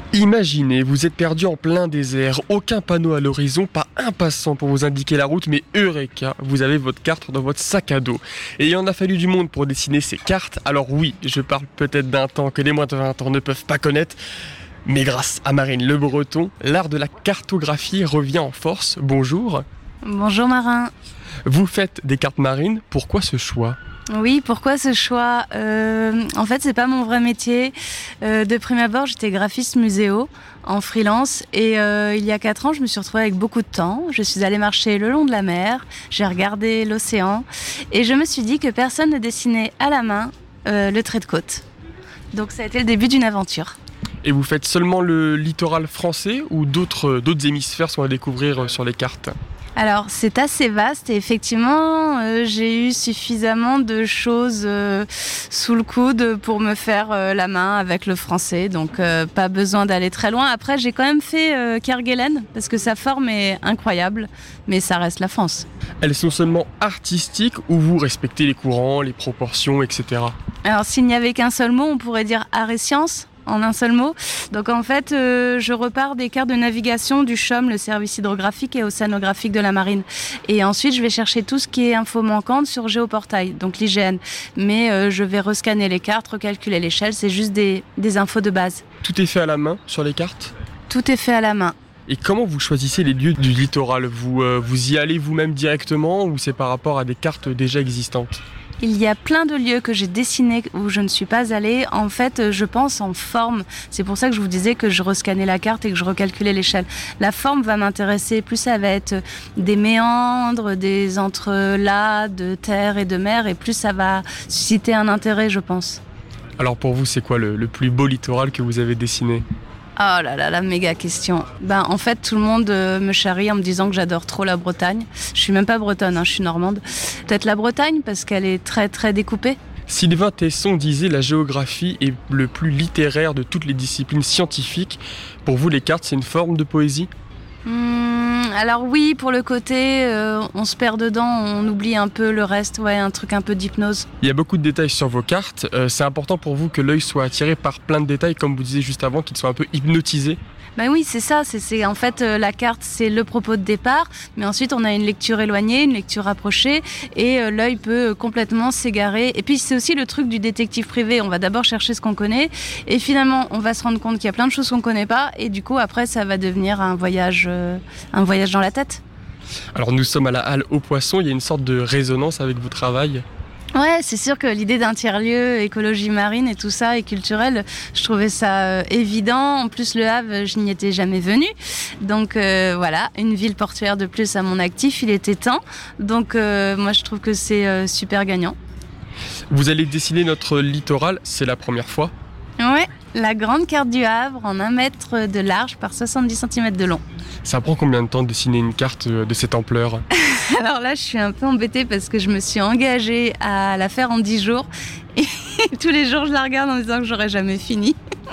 Imaginez, vous êtes perdu en plein désert, aucun panneau à l'horizon, pas un passant pour vous indiquer la route, mais eureka, vous avez votre carte dans votre sac à dos. Et il en a fallu du monde pour dessiner ces cartes, alors oui, je parle peut-être d'un temps que les moins de 20 ans ne peuvent pas connaître, mais grâce à Marine Le Breton, l'art de la cartographie revient en force. Bonjour. Bonjour Marin. Vous faites des cartes marines, pourquoi ce choix ? Oui, pourquoi ce choix ? En fait, c'est pas mon vrai métier. De prime abord, j'étais graphiste muséo en freelance et il y a 4 ans, je me suis retrouvée avec beaucoup de temps. Je suis allée marcher le long de la mer, j'ai regardé l'océan et je me suis dit que personne ne dessinait à la main le trait de côte. Donc ça a été le début d'une aventure. Et vous faites seulement le littoral français ou d'autres hémisphères sont à découvrir sur les cartes ? Alors, c'est assez vaste et effectivement, j'ai eu suffisamment de choses sous le coude pour me faire la main avec le français, donc pas besoin d'aller très loin. Après, j'ai quand même fait Kerguelen parce que sa forme est incroyable, mais ça reste la France. Elles sont seulement artistiques ou vous respectez les courants, les proportions, etc. Alors, s'il n'y avait qu'un seul mot, on pourrait dire art et science. En un seul mot. Donc en fait, je repars des cartes de navigation du CHOM, le service hydrographique et océanographique de la marine. Et ensuite, je vais chercher tout ce qui est info manquante sur Géoportail, donc l'IGN. Mais je vais rescanner les cartes, recalculer l'échelle, c'est juste des infos de base. Tout est fait à la main sur les cartes ? Tout est fait à la main. Et comment vous choisissez les lieux du littoral ? Vous y allez vous-même directement ou c'est par rapport à des cartes déjà existantes ? Il y a plein de lieux que j'ai dessinés où je ne suis pas allée. En fait, je pense en forme. C'est pour ça que je vous disais que je rescannais la carte et que je recalculais l'échelle. La forme va m'intéresser. Plus ça va être des méandres, des entrelacs de terre et de mer, et plus ça va susciter un intérêt, je pense. Alors pour vous, c'est quoi le plus beau littoral que vous avez dessiné ? Oh là là, la méga question. En fait, tout le monde me charrie en me disant que j'adore trop la Bretagne. Je suis même pas bretonne, je suis normande. Peut-être la Bretagne parce qu'elle est très très découpée. Sylvain Tesson disait la géographie est le plus littéraire de toutes les disciplines scientifiques. Pour vous, les cartes, c'est une forme de poésie ? Alors oui, pour le côté, on se perd dedans, on oublie un peu le reste, un truc un peu d'hypnose. Il y a beaucoup de détails sur vos cartes. C'est important pour vous que l'œil soit attiré par plein de détails, comme vous disiez juste avant, qu'il soit un peu hypnotisé. Oui, c'est ça. C'est en fait la carte, c'est le propos de départ, mais ensuite on a une lecture éloignée, une lecture rapprochée, et l'œil peut complètement s'égarer. Et puis c'est aussi le truc du détective privé. On va d'abord chercher ce qu'on connaît, et finalement on va se rendre compte qu'il y a plein de choses qu'on connaît pas, et du coup après ça va devenir un voyage dans la tête. Alors nous sommes à la Halle aux Poissons. Il y a une sorte de résonance avec votre travail. Ouais, c'est sûr que l'idée d'un tiers-lieu, écologie marine et tout ça, et culturel, je trouvais ça évident. En plus, Le Havre, je n'y étais jamais venue. Donc voilà, une ville portuaire de plus à mon actif, il était temps. Donc moi, je trouve que c'est super gagnant. Vous allez dessiner notre littoral, c'est la première fois ? Ouais, la grande carte du Havre en 1 mètre de large par 70 cm de long. Ça prend combien de temps de dessiner une carte de cette ampleur ? Alors là, je suis un peu embêtée parce que je me suis engagée à la faire en 10 jours. Et tous les jours, je la regarde en me disant que j'aurais jamais fini.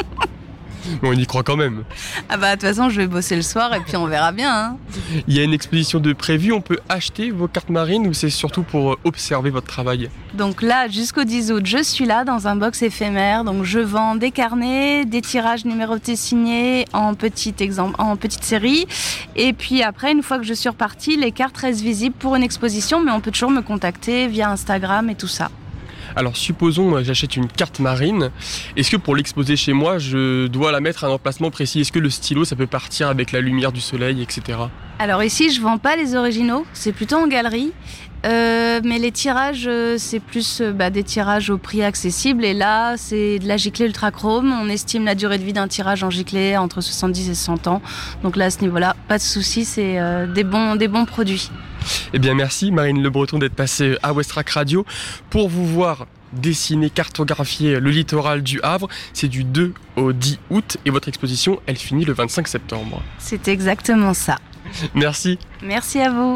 On y croit quand même. De toute façon, je vais bosser le soir et puis on verra bien. Il y a une exposition de prévue, on peut acheter vos cartes marines ou c'est surtout pour observer votre travail ? Donc là, jusqu'au 10 août, je suis là dans un box éphémère. Donc je vends des carnets, des tirages numérotés signés en petite série. Et puis après, une fois que je suis repartie, les cartes restent visibles pour une exposition, mais on peut toujours me contacter via Instagram et tout ça. Alors supposons j'achète une carte marine, est-ce que pour l'exposer chez moi, je dois la mettre à un emplacement précis ? Est-ce que le stylo, ça peut partir avec la lumière du soleil, etc. Alors ici, je vends pas les originaux, c'est plutôt en galerie. Mais les tirages, c'est plus des tirages au prix accessible. Et là, c'est de la giclée ultrachrome. On estime la durée de vie d'un tirage en giclée entre 70 et 100 ans. Donc là, à ce niveau-là, pas de souci, c'est des bons produits. Eh bien merci Marine Le Breton d'être passée à Westrack Radio pour vous voir dessiner, cartographier le littoral du Havre. C'est du 2 au 10 août et votre exposition, elle finit le 25 septembre. C'est exactement ça. Merci. Merci à vous.